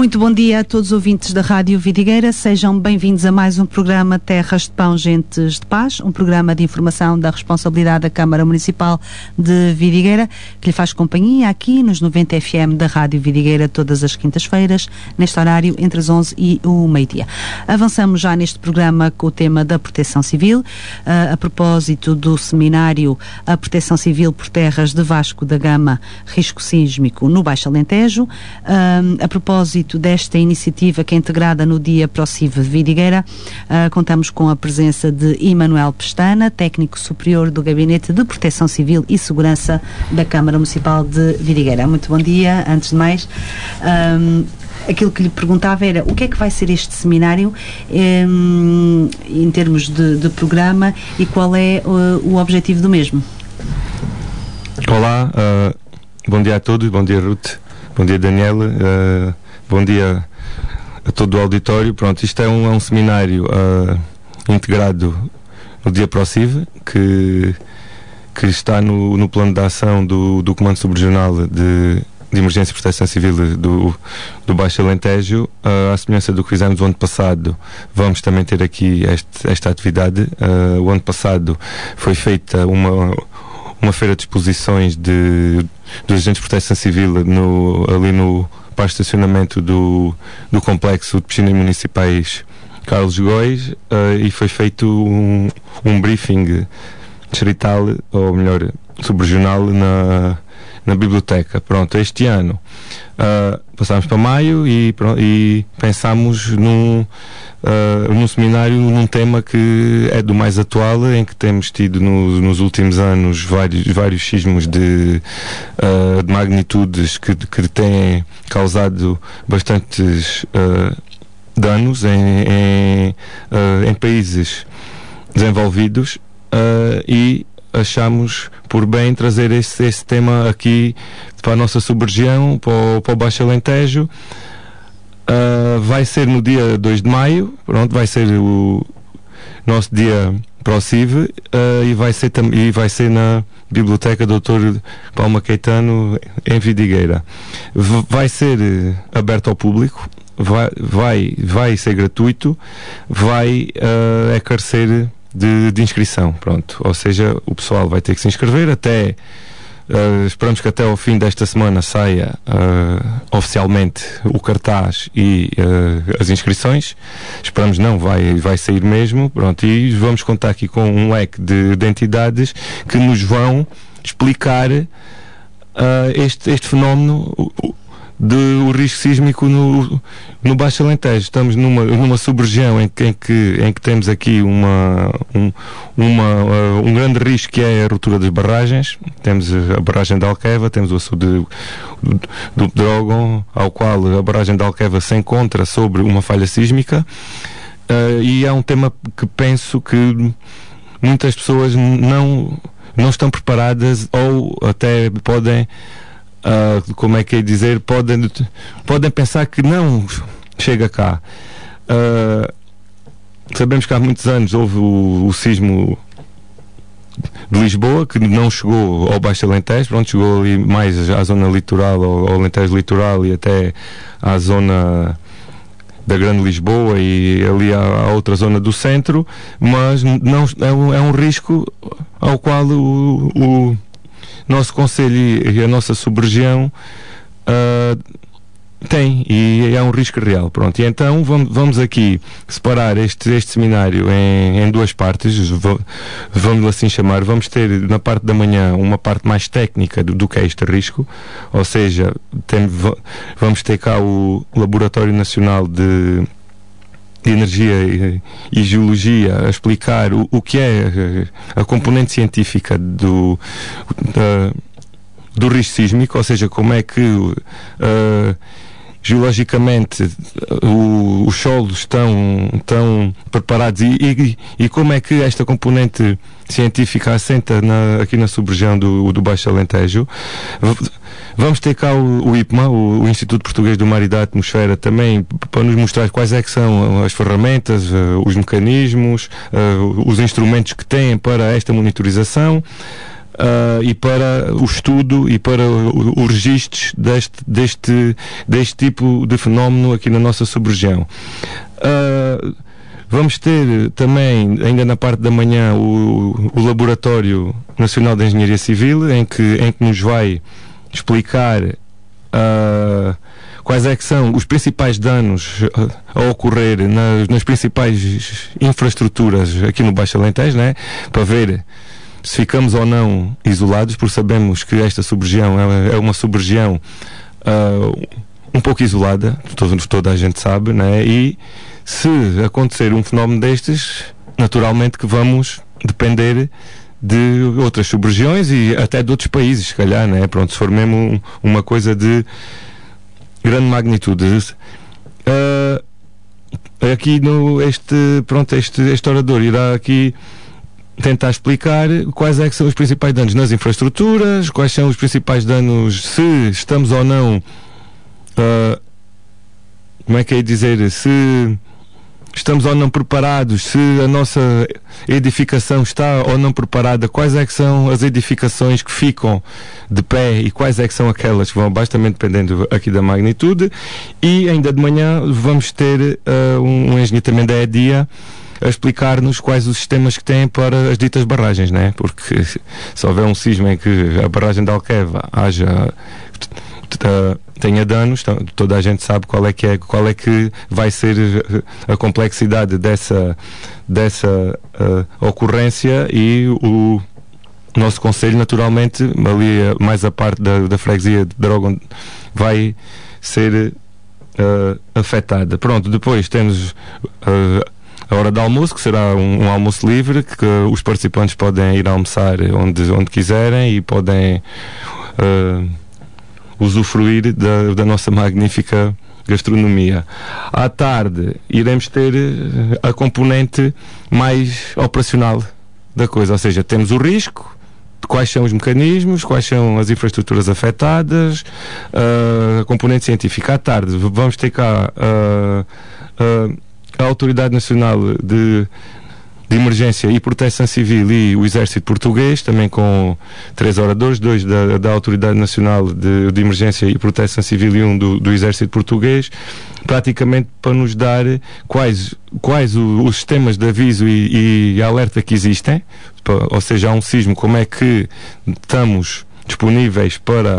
Muito bom dia a todos os ouvintes da Rádio Vidigueira. Sejam bem-vindos a mais um programa Terras de Pão, Gentes de Paz, um programa de informação da responsabilidade da Câmara Municipal de Vidigueira, que lhe faz companhia aqui nos 90 FM da Rádio Vidigueira todas as quintas-feiras, neste horário entre as 11 e o meio-dia. Avançamos já neste programa com o tema da Proteção Civil, a propósito do seminário A Proteção Civil por Terras de Vasco da Gama, Risco Sísmico no Baixo Alentejo. A propósito desta iniciativa que é integrada no Dia ProCiv Vidigueira, contamos com a presença de Emanuel Pestana, técnico superior do Gabinete de Proteção Civil e Segurança da Câmara Municipal de Vidigueira. Muito bom dia. Antes de mais, aquilo que lhe perguntava era o que é que vai ser este seminário em termos de programa e qual é o objetivo do mesmo. Olá, bom dia a todos, bom dia Ruth, bom dia Daniela, bom dia a todo o auditório. Pronto, isto é um seminário integrado no Dia ProCiv, que está no plano de ação do Comando Subregional de Emergência e Proteção Civil do Baixo Alentejo. À semelhança do que fizemos o ano passado, vamos também ter aqui esta atividade. O ano passado foi feita uma feira de exposições dos agentes de proteção civil ali no para o estacionamento do complexo de piscinas municipais Carlos Góis, e foi feito um briefing distrital, ou melhor, subregional na biblioteca. Pronto, este ano passámos para maio e pensámos num seminário, num tema que é do mais atual, em que temos tido nos últimos anos vários sismos de magnitudes que têm causado bastantes danos em países desenvolvidos, e achamos por bem trazer esse tema aqui para a nossa sub-região, para o Baixo Alentejo. Vai ser no dia 2 de maio, pronto, vai ser o nosso dia ProCiv, e vai ser na Biblioteca Dr. Palma Caetano, em Vidigueira. Vai ser aberto ao público, vai ser gratuito, vai carecer de inscrição, pronto. Ou seja, o pessoal vai ter que se inscrever até... esperamos que até ao fim desta semana saia oficialmente o cartaz e as inscrições. Esperamos não, vai sair mesmo, pronto, e vamos contar aqui com um leque de entidades que nos vão explicar este fenómeno do risco sísmico no Baixo Alentejo. Estamos numa sub-região em que temos aqui um grande risco, que é a ruptura das barragens. Temos a barragem de Alqueva, temos o açude do Pedrógão, ao qual a barragem de Alqueva se encontra sobre uma falha sísmica, e é um tema que penso que muitas pessoas não estão preparadas, ou até podem como é que é dizer, podem pensar que não chega cá. Sabemos que há muitos anos houve o sismo de Lisboa, que não chegou ao Baixo Alentejo, pronto, chegou ali mais à zona litoral, ao Alentejo litoral, e até à zona da Grande Lisboa e ali à outra zona do centro, mas não é um risco ao qual o nosso concelho e a nossa sub-região tem, e é um risco real. Pronto, e então vamos aqui separar este seminário em duas partes, vamos assim chamar. Vamos ter na parte da manhã uma parte mais técnica do que é este risco, ou seja, vamos ter cá o Laboratório Nacional de Energia e Geologia a explicar o que é a componente científica do risco sísmico, ou seja, como é que geologicamente os solos estão preparados, e como é que esta componente científica assenta aqui na sub-região do Baixo Alentejo. Vamos ter cá o IPMA, o Instituto Português do Mar e da Atmosfera, também para nos mostrar quais é que são as ferramentas, os mecanismos, os instrumentos que têm para esta monitorização. e para o estudo e para o registro deste tipo de fenómeno aqui na nossa sub-região. Vamos ter também, ainda na parte da manhã, o Laboratório Nacional de Engenharia Civil, em que nos vai explicar quais é que são os principais danos a ocorrer nas principais infraestruturas aqui no Baixo Alentejo, né? Para ver se ficamos ou não isolados, porque sabemos que esta sub-região é uma sub-região um pouco isolada, toda a gente sabe, né? E se acontecer um fenómeno destes, naturalmente que vamos depender de outras sub-regiões e até de outros países, se calhar, né? Pronto, se for mesmo uma coisa de grande magnitude. Aqui este orador irá aqui tentar explicar quais é que são os principais danos nas infraestruturas, quais são os principais danos, se estamos ou não, como é que é dizer, se estamos ou não preparados, se a nossa edificação está ou não preparada, quais é que são as edificações que ficam de pé e quais é que são aquelas que vão abaixo, também dependendo aqui da magnitude. E ainda de manhã vamos ter um engenheiro também da EDIA a explicar-nos quais os sistemas que têm para as ditas barragens, né? Porque se houver um sismo em que a barragem de Alqueva tenha danos, toda a gente sabe qual é que vai ser a complexidade dessa ocorrência, e o nosso concelho, naturalmente, ali mais a parte da freguesia de Drogão, vai ser afetada. Pronto, depois temos a hora de almoço, que será um almoço livre, que os participantes podem ir almoçar onde quiserem e podem usufruir da nossa magnífica gastronomia. À tarde iremos ter a componente mais operacional da coisa, ou seja, temos o risco, quais são os mecanismos, quais são as infraestruturas afetadas, a componente científica. À tarde vamos ter cá a Autoridade Nacional de Emergência e Proteção Civil e o Exército Português, também com 3 oradores, 2 da Autoridade Nacional de Emergência e Proteção Civil e 1 do Exército Português, praticamente para nos dar quais os sistemas de aviso e alerta que existem, ou seja, há um sismo, como é que estamos disponíveis para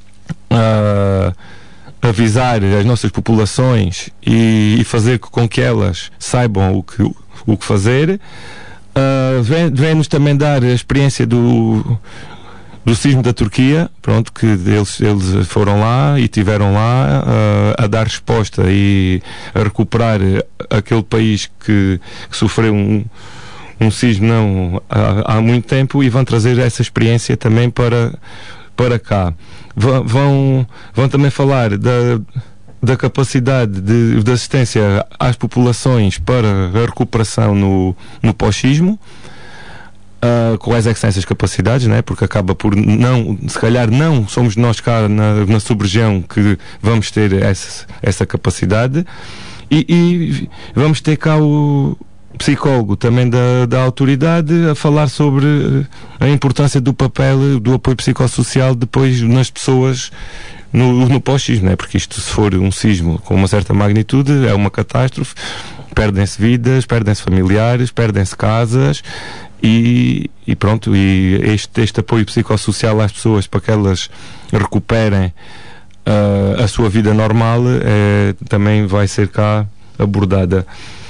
avisar as nossas populações e fazer com que elas saibam o que fazer. Vem-nos também dar a experiência do sismo da Turquia, pronto, que eles foram lá e tiveram lá a dar resposta e a recuperar aquele país que sofreu um sismo há muito tempo, e vão trazer essa experiência também para cá. Vão também falar da capacidade de assistência às populações para a recuperação no pós-sismo. Quais é que são essas capacidades, né? Porque acaba por se calhar não somos nós cá na sub-região que vamos ter essa capacidade, e vamos ter cá o psicólogo também da autoridade a falar sobre a importância do papel do apoio psicossocial depois nas pessoas no pós-sismo, né? Porque isto, se for um sismo com uma certa magnitude, é uma catástrofe, perdem-se vidas, perdem-se familiares, perdem-se casas, e pronto, e este apoio psicossocial às pessoas para que elas recuperem a sua vida normal também vai ser cá abordada.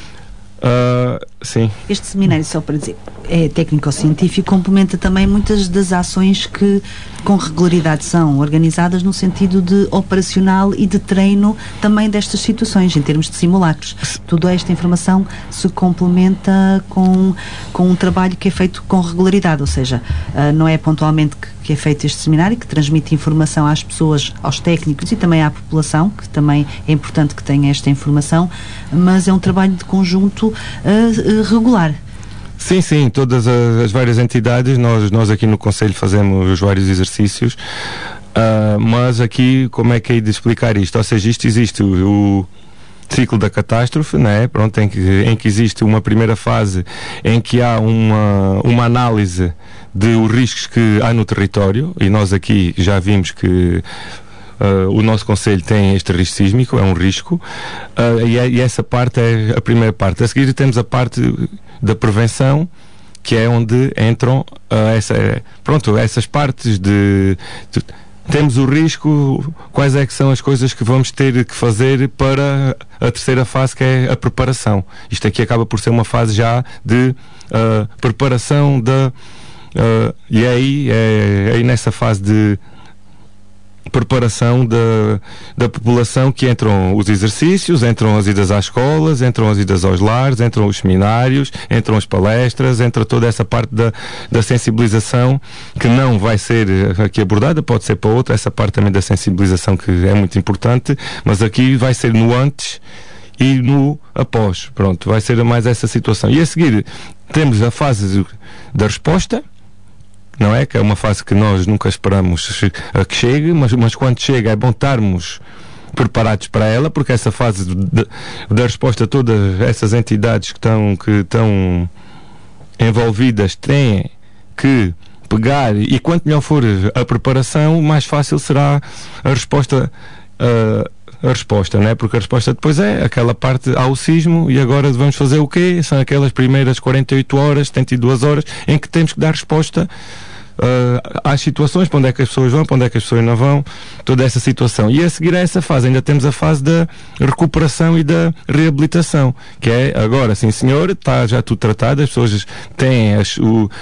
Sim. Este seminário, só para dizer, é técnico-científico, complementa também muitas das ações que com regularidade são organizadas no sentido de operacional e de treino também destas situações, em termos de simulacros. Toda esta informação se complementa com um trabalho que é feito com regularidade, ou seja, não é pontualmente que é feito este seminário, que transmite informação às pessoas, aos técnicos e também à população, que também é importante que tenha esta informação, mas é um trabalho de conjunto regular. Sim, todas as várias entidades, nós aqui no Conselho fazemos os vários exercícios, mas aqui como é que é de explicar isto? Ou seja, isto existe ciclo da catástrofe, né? Pronto, em que existe uma primeira fase em que há uma análise dos riscos que há no território, e nós aqui já vimos que o nosso concelho tem este risco sísmico, é um risco, e essa parte é a primeira parte. A seguir temos a parte da prevenção, que é onde entram essas partes temos o risco, quais é que são as coisas que vamos ter que fazer para a terceira fase, que é a preparação. Isto aqui acaba por ser uma fase já de preparação e aí nessa fase de preparação da população que entram os exercícios, entram as idas às escolas, entram as idas aos lares, entram os seminários, entram as palestras, entra toda essa parte da sensibilização, que não vai ser aqui abordada, pode ser para outra, essa parte também da sensibilização, que é muito importante, mas aqui vai ser no antes e no após. Pronto, vai ser mais essa situação. E a seguir temos a fase da resposta, não é? Que é uma fase que nós nunca esperamos a que chegue, mas quando chega é bom estarmos preparados para ela, porque essa fase da resposta, todas essas entidades que estão envolvidas têm que pegar, e quanto melhor for a preparação, mais fácil será a resposta, né? Porque a resposta depois é aquela parte ao sismo, e agora vamos fazer o quê? São aquelas primeiras 48 horas, 72 horas, em que temos que dar resposta às situações, para onde é que as pessoas vão, para onde é que as pessoas não vão, toda essa situação. E a seguir a essa fase ainda temos a fase da recuperação e da reabilitação, que é agora, sim senhor, está já tudo tratado, as pessoas têm as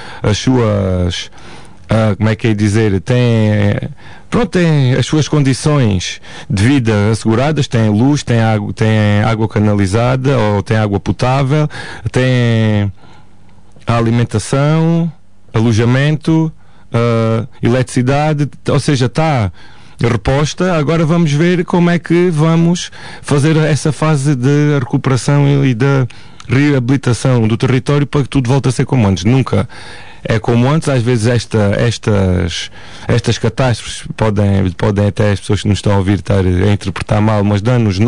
suas como é que é dizer, têm as suas condições de vida asseguradas, têm luz, têm água canalizada, ou têm água potável, têm a alimentação, alojamento, eletricidade, ou seja, está reposta. Agora vamos ver como é que vamos fazer essa fase de recuperação e da reabilitação do território para que tudo volte a ser como antes. Nunca é como antes. Às vezes estas catástrofes podem até as pessoas que nos estão a ouvir estar a interpretar mal, mas dão-nos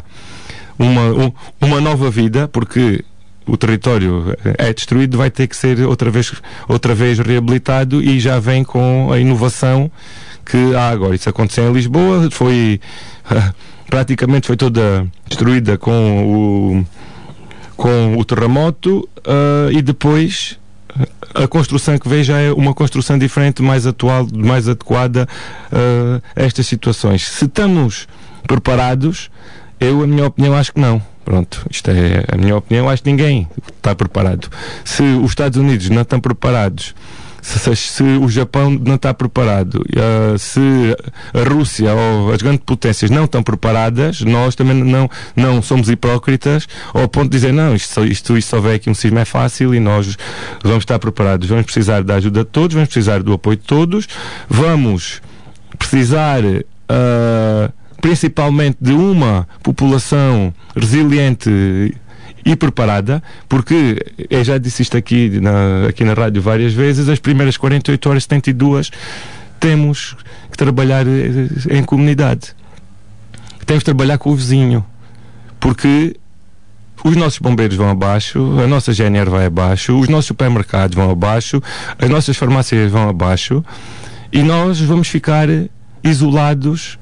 uma nova vida, porque o território é destruído, vai ter que ser outra vez reabilitado, e já vem com a inovação que há agora. Isso aconteceu em Lisboa, praticamente foi toda destruída com o terremoto, e depois a construção que veio já é uma construção diferente, mais atual, mais adequada a estas situações. Se estamos preparados, a minha opinião, acho que não. Pronto, isto é a minha opinião, acho que ninguém está preparado. Se os Estados Unidos não estão preparados, se o Japão não está preparado, se a Rússia ou as grandes potências não estão preparadas, nós também não somos hipócritas ao ponto de dizer, não, isto só vem aqui um sismo é fácil e nós vamos estar preparados. Vamos precisar da ajuda de todos, vamos precisar do apoio de todos, vamos precisar principalmente de uma população resiliente e preparada, porque eu já disse isto aqui na rádio várias vezes, as primeiras 48 horas, 72, temos que trabalhar em comunidade. Temos que trabalhar com o vizinho, porque os nossos bombeiros vão abaixo, a nossa GNR vai abaixo, os nossos supermercados vão abaixo, as nossas farmácias vão abaixo, e nós vamos ficar isolados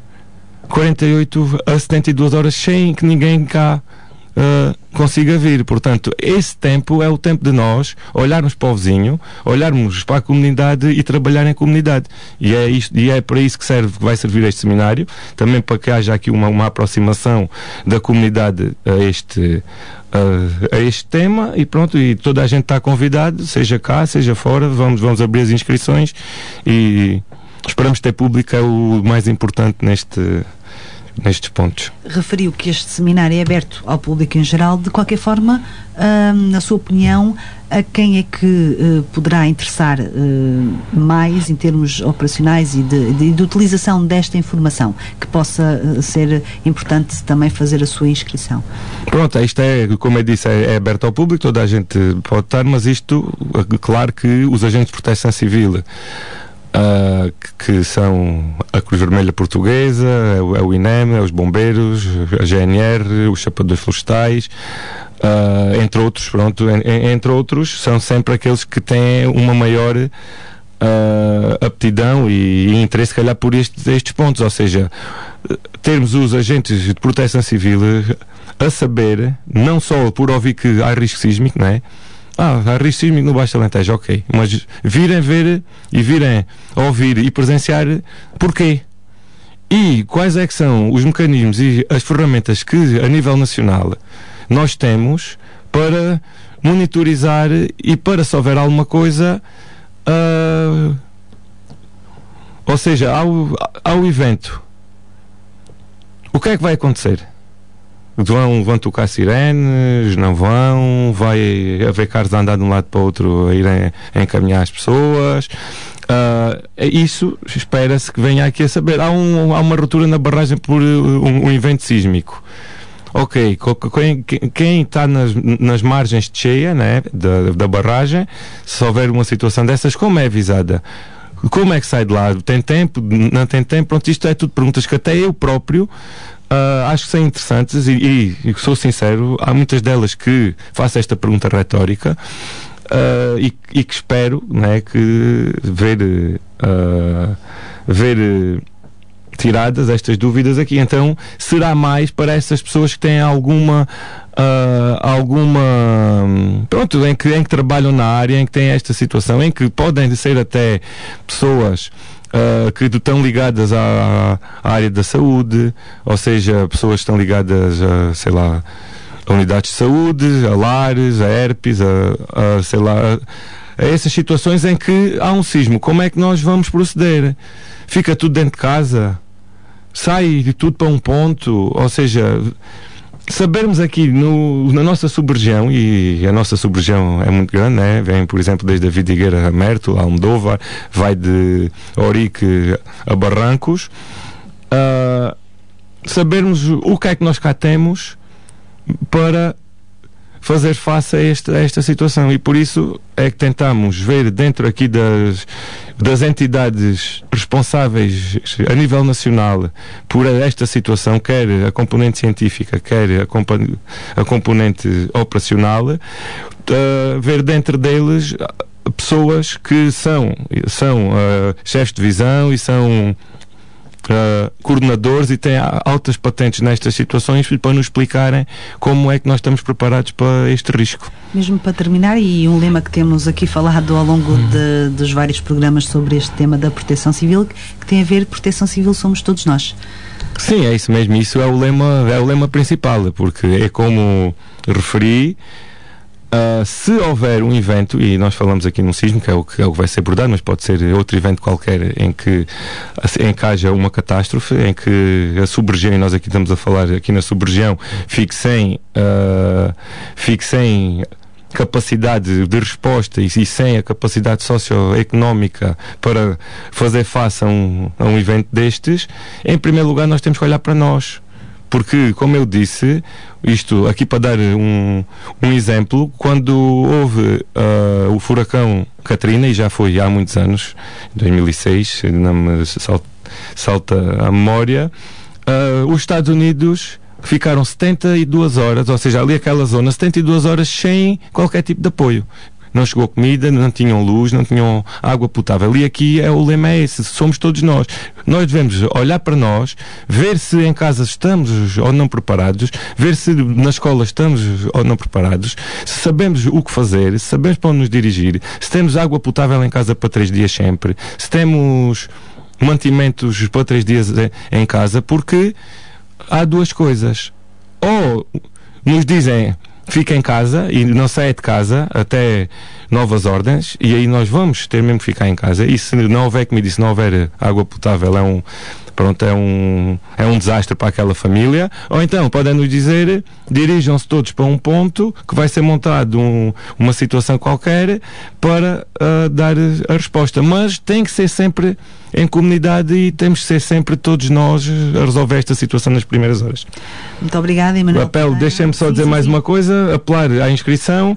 48 a 72 horas sem que ninguém cá consiga vir. Portanto, esse tempo é o tempo de nós olharmos para o vizinho, olharmos para a comunidade e trabalhar em comunidade. E é para isso que vai servir este seminário, também para que haja aqui uma aproximação da comunidade a este tema, e pronto, e toda a gente está convidado, seja cá, seja fora. Vamos abrir as inscrições e esperamos ter público, é o mais importante nestes pontos. Referiu que este seminário é aberto ao público em geral. De qualquer forma, na sua opinião, a quem é que poderá interessar mais em termos operacionais e de utilização desta informação, que possa ser importante também fazer a sua inscrição? Pronto, isto é, como eu disse, é aberto ao público, toda a gente pode estar, mas isto, claro que os agentes de proteção civil que são a Cruz Vermelha Portuguesa, é o INEM, é os bombeiros, a GNR, os chapadores florestais, entre outros, entre outros, são sempre aqueles que têm uma maior aptidão e interesse, se calhar, por estes pontos, ou seja, termos os agentes de proteção civil a saber, não só por ouvir que há risco sísmico, não é? Há risco sísmico no Baixo Alentejo, ok, mas virem ver e virem ouvir e presenciar porquê e quais é que são os mecanismos e as ferramentas que a nível nacional nós temos para monitorizar e para, se houver alguma coisa, ou seja, ao evento, o que é que vai acontecer? Vão tocar sirenes, não vão, vai haver carros a andar de um lado para o outro a irem a encaminhar as pessoas. Isso espera-se que venha aqui a saber. Há uma ruptura na barragem por um evento sísmico. Ok, quem está nas margens de cheia, né, da barragem, se houver uma situação dessas, como é avisada? Como é que sai de lá? Tem tempo? Não tem tempo? Pronto, isto é tudo perguntas que até eu próprio acho que são interessantes e sou sincero, há muitas delas que faço esta pergunta retórica e que espero, né, que ver tiradas estas dúvidas aqui. Então será mais para essas pessoas que têm alguma pronto, em que trabalham na área, em que têm esta situação, em que podem ser até pessoas que estão ligadas à área da saúde, ou seja, pessoas que estão ligadas a, sei lá, a unidades de saúde, a lares, a herpes, sei lá, a essas situações em que há um sismo. Como é que nós vamos proceder? Fica tudo dentro de casa? Sai de tudo para um ponto? Ou seja, sabermos aqui na nossa sub-região, e a nossa sub-região é muito grande, né? Vem, por exemplo, desde a Vidigueira a Merto, a Almodóvar, vai de Ourique a Barrancos, sabermos o que é que nós cá temos para fazer face a esta situação, e por isso é que tentamos ver dentro aqui das entidades responsáveis a nível nacional por esta situação, quer a componente científica, quer a componente operacional, ver dentro deles pessoas que são chefes de divisão e são coordenadores e têm altas patentes nestas situações para nos explicarem como é que nós estamos preparados para este risco. Mesmo para terminar, e um lema que temos aqui falado ao longo dos vários programas sobre este tema da proteção civil, que tem a ver, proteção civil somos todos nós. Sim, é isso mesmo, isso é o lema principal, porque é como referi, se houver um evento, e nós falamos aqui num sismo, que é o que vai ser abordado, mas pode ser outro evento qualquer em que haja uma catástrofe, em que a sub-região, e nós aqui estamos a falar aqui na sub-região, fique sem capacidade de resposta e sem a capacidade socioeconómica para fazer face a um evento destes, em primeiro lugar nós temos que olhar para nós. Porque, como eu disse, isto aqui para dar um exemplo, quando houve o furacão Katrina, e já foi há muitos anos, 2006, não me salta a memória, os Estados Unidos ficaram 72 horas, ou seja, ali aquela zona, 72 horas sem qualquer tipo de apoio. Não chegou comida, não tinham luz, não tinham água potável. E aqui o lema é esse, somos todos nós. Nós devemos olhar para nós, ver se em casa estamos ou não preparados, ver se na escola estamos ou não preparados, se sabemos o que fazer, se sabemos para onde nos dirigir, se temos água potável em casa para 3 dias sempre, se temos mantimentos para 3 dias em casa, porque há duas coisas. Ou nos dizem fica em casa e não saia de casa até novas ordens, e aí nós vamos ter mesmo que ficar em casa, e se não houver comida e se não houver água potável é um desastre para aquela família. Ou então podem nos dizer, dirijam-se todos para um ponto que vai ser montado uma situação qualquer para dar a resposta, mas tem que ser sempre em comunidade, e temos que ser sempre todos nós a resolver esta situação nas primeiras horas. Muito obrigada, Emanuel. Apelo, deixem-me só dizer mais uma coisa, apelar à inscrição,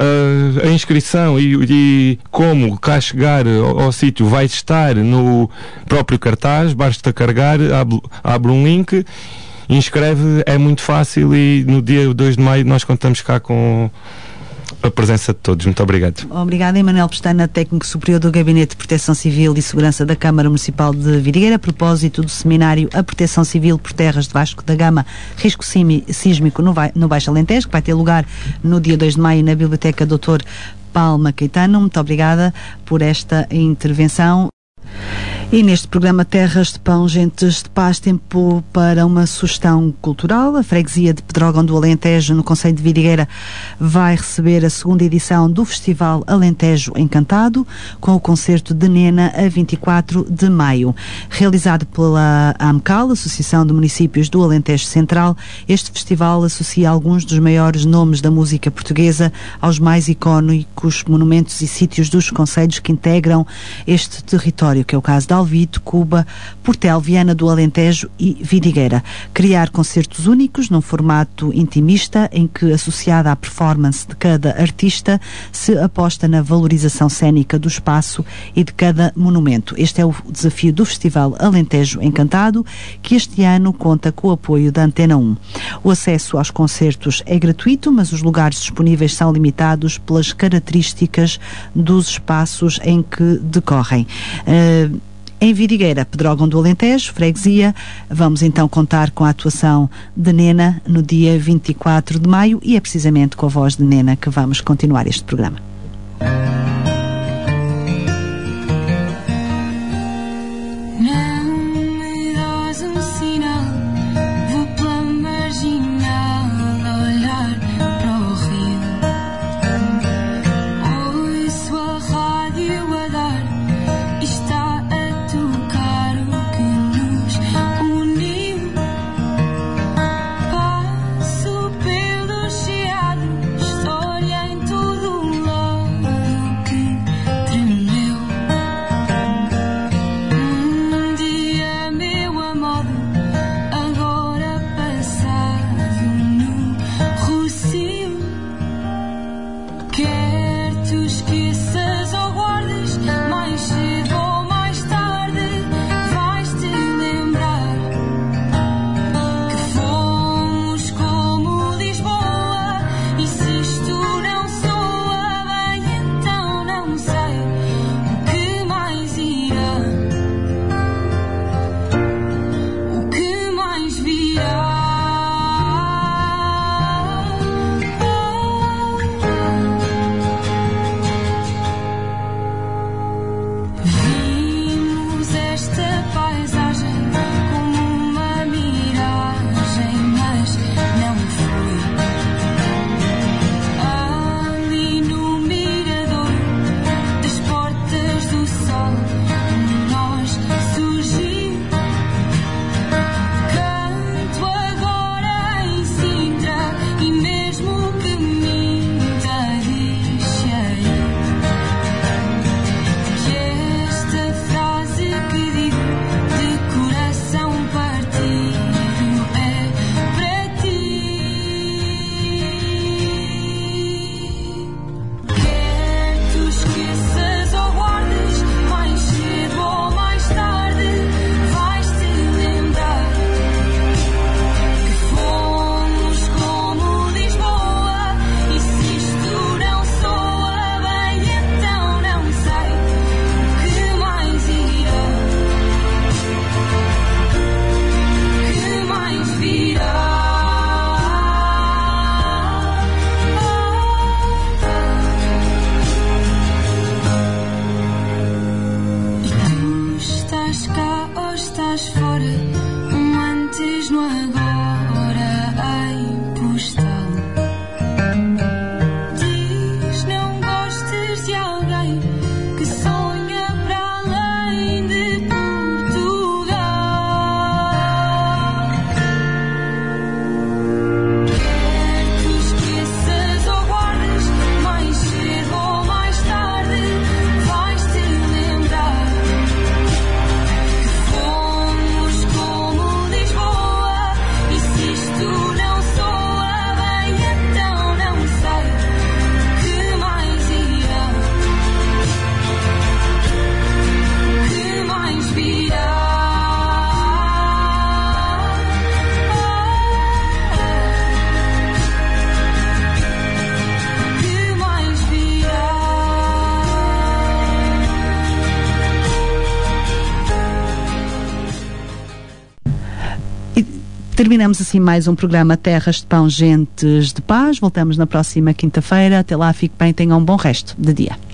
e como cá chegar ao sítio vai estar no próprio cartaz, basta carregar, abre um link, inscreve, é muito fácil, e no dia 2 de maio nós contamos cá com a presença de todos. Muito obrigado. Obrigada, Emanuel Pestana, técnico superior do Gabinete de Proteção Civil e Segurança da Câmara Municipal de Vidigueira, a propósito do seminário A Proteção Civil por Terras de Vasco da Gama, Risco Sísmico no Baixo Alentejo, que vai ter lugar no dia 2 de maio na Biblioteca Dr. Palma Caetano. Muito obrigada por esta intervenção. E neste programa Terras de Pão, Gentes de Paz, tempo para uma sugestão cultural. A freguesia de Pedrógão do Alentejo, no concelho de Vidigueira, vai receber a segunda edição do Festival Alentejo Encantado, com o concerto de Nena a 24 de maio. Realizado pela AMCAL, Associação de Municípios do Alentejo Central, este festival associa alguns dos maiores nomes da música portuguesa aos mais icónicos monumentos e sítios dos concelhos que integram este território, que é o caso de Alvito, Cuba, Portel, Viana do Alentejo e Vidigueira. Criar concertos únicos num formato intimista, em que, associada à performance de cada artista, se aposta na valorização cênica do espaço e de cada monumento. Este é o desafio do Festival Alentejo Encantado, que este ano conta com o apoio da Antena 1. O acesso aos concertos é gratuito, mas os lugares disponíveis são limitados pelas características dos espaços em que decorrem. Em Vidigueira, Pedrógão do Alentejo, freguesia, vamos então contar com a atuação de Nena no dia 24 de maio, e é precisamente com a voz de Nena que vamos continuar este programa. Passo pelo chiado, história em todo lado. Terminamos assim mais um programa Terras de Pão, Gentes de Paz. Voltamos na próxima quinta-feira. Até lá, fique bem, tenham um bom resto de dia.